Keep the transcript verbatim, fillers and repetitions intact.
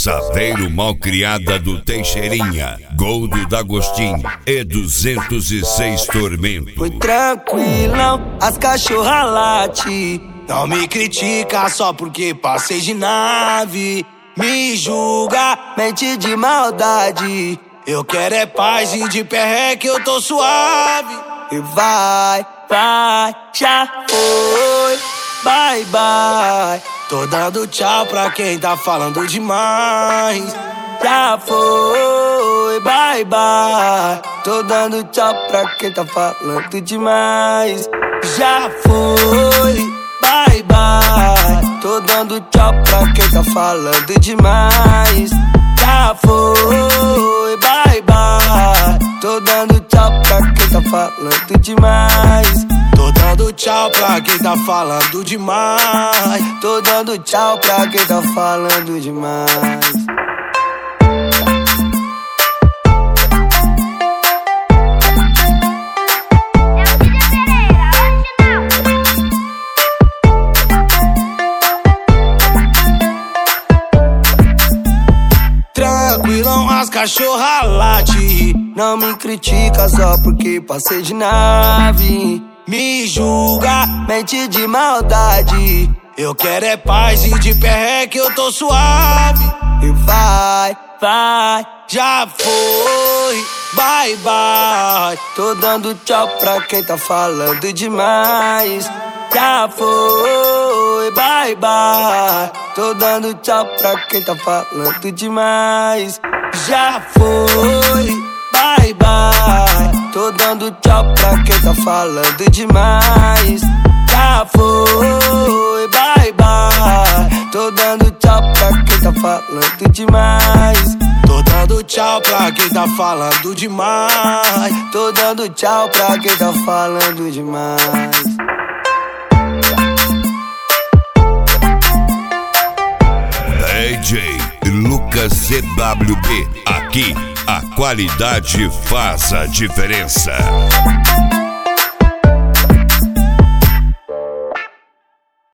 Saveiro Malcriada do Teixeirinha, Gol do D'Agostinho e duzentos e seis Tormento. Foi tranquilão, as cachorra late. Não me critica só porque passei de nave. Me julga, mente de maldade. Eu quero é paz e de perreque eu tô suave. E vai, vai, já foi. Bye, bye. Tô dando tchau pra quem tá falando demais. Já foi, bye, bye. Tô dando tchau pra quem tá falando demais. Já foi, bye, bye. Tô dando tchau pra quem tá falando demais. Já foi, bye, bye. Tô dando tchau pra quem tá falando demais. Tô dando tchau pra quem tá falando demais. Tô dando tchau pra quem tá falando demais. Tranquilão, as cachorra late. Não me critica só porque passei de nave. Me julga, mente de maldade. Eu quero é paz e de perreque eu tô suave. E vai, vai, já foi, bye, bye. Tô dando tchau pra quem tá falando demais. Já foi, bye, bye. Tô dando tchau pra quem tá falando demais. Já foi, bye, bye. Tô dando tchau pra quem tá falando demais. Já foi, bye, bye. Tô dando tchau pra quem tá falando demais. Tô dando tchau pra quem tá falando demais. Tô dando tchau pra quem tá falando demais. D J Lucas C W B, aqui a qualidade faz a diferença.